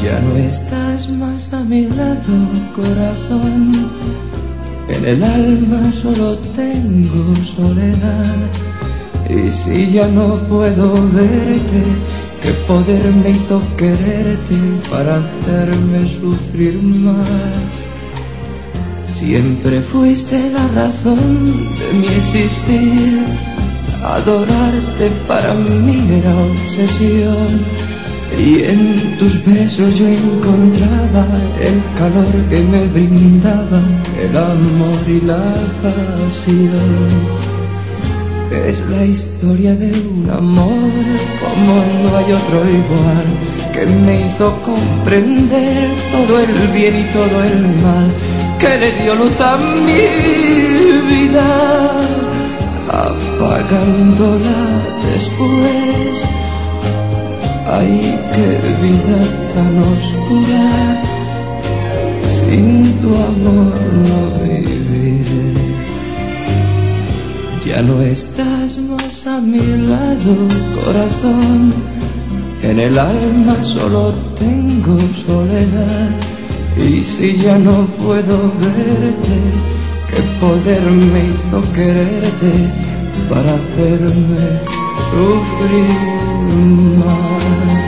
Ya no estás más a mi lado, corazón. En el alma solo tengo soledad. Y si ya no puedo verte, ¿qué poder me hizo quererte para hacerme sufrir más? Siempre fuiste la razón de mi existir. Adorarte para mí era obsesión. Y en tus besos yo encontraba el calor que me brindaba el amor y la pasión. Es la historia de un amor como no hay otro igual, que me hizo comprender todo el bien y todo el mal, que le dio luz a mi vida, apagándola después. Ay, qué vida tan oscura, sin tu amor no viviré. Ya no estás más a mi lado, corazón. En el alma solo tengo soledad. Y si ya no puedo verte, ¿qué poder me hizo quererte para hacerme sufrir más?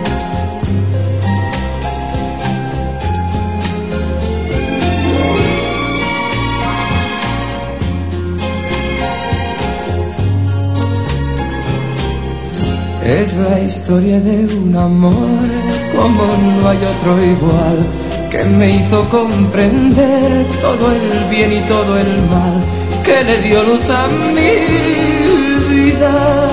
Es la historia de un amor como no hay otro igual, que me hizo comprender todo el bien y todo el mal, que le dio luz a mi vida,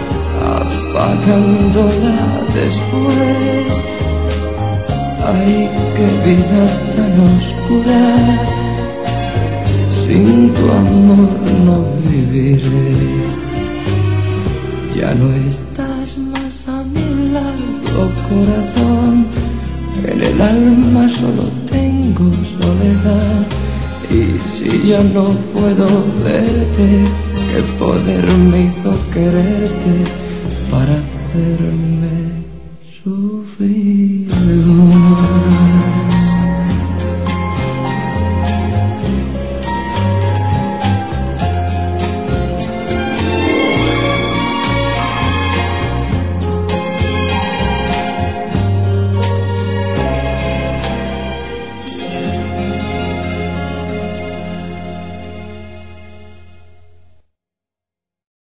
apagándola después. Ay, qué vida tan oscura, sin tu amor no viviré. Ya no estás más a mi lado, corazón. En el alma solo tengo soledad. Y si ya no puedo verte, ¿qué poder me hizo quererte para hacerme